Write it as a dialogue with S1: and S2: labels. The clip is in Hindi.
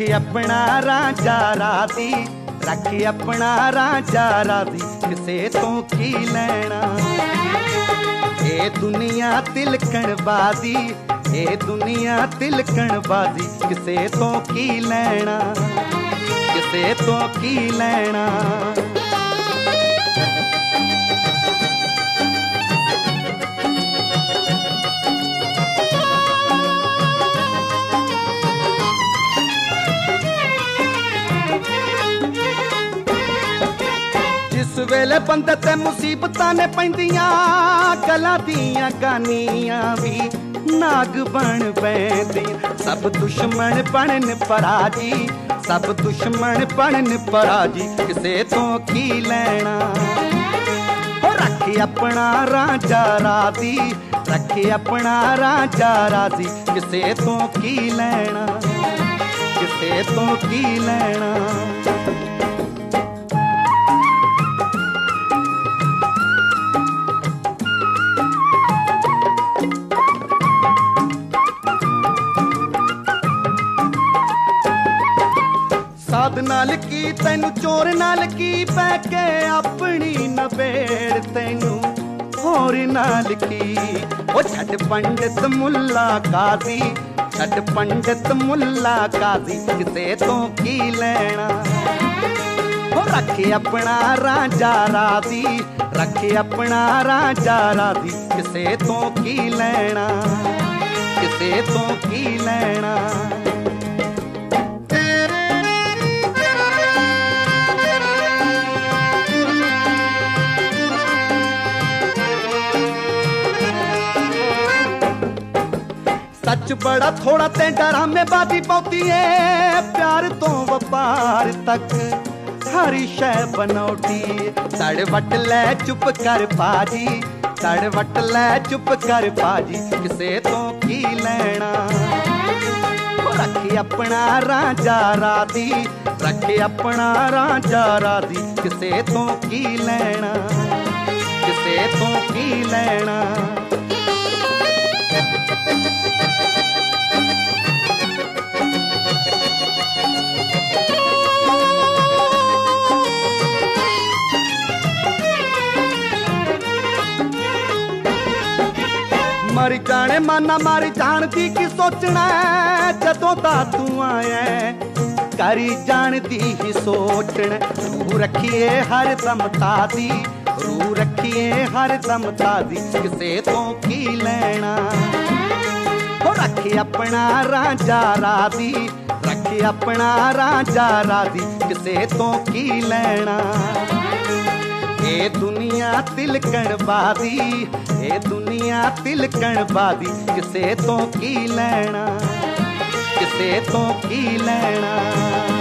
S1: रखी अपना राजा राधी, रखी अपना राजा राधी, किसे तो की लैना। ए दुनिया तिलकण बाजी, ए दुनिया तिलकण बाजी, किसे तो की लैना, किसे तो की लैना। जिस वेले बंदे ते मुसीबतां ने पैंदियां, गलां दियां गानियां भी नाग बन पैंदियां। सब दुश्मन बनन पराजी, सब दुश्मन बनन पराजी, किसे तो की लैना। रखी अपना राजा राधी, रखी अपना राजा राधी, किसे तो की लैना, किसे तो की लैना। साध नाल की तैनू चोर नाल की, पैके अपनी नबेड़ तैनू होर नाल की। ओ छड़ पंडित मुल्ला काजी, छड़ पंडित मुल्ला काजी, किसे तो की लैना। ओ रखे अपना राजा राधी, रखे अपना राजा राधी, किसे तो की लैना, किसे तो की लैना। सच बड़ा थोड़ा ते ड्रामेबाजी पौती है, प्यार तो व्यापार तक हरी शय बनौटी। तड़ वट लै चुप कर पाजी, तड़ वट लै चुप कर पाजी, किसे तो की लैना। रखी अपना राजा राधी, रखी अपना राजा राधी, किसे तो की लैना, किसे तो की लैना। मरी जाने माना मारी जानती की सोचना, जदों दा तू आया करी जानती ही सोचना। रू रखिए हर दम तादी, रू रखिए हर दम तादी, किसे तो की लैना। रखी अपना राजा राधी, रखी अपना राजा राधी, किसे तो की लैना। ए दुनिया तिलकण बादी, ए दुनिया तिलकण बादी, किसे तो की लैना, किसे तो की लैना।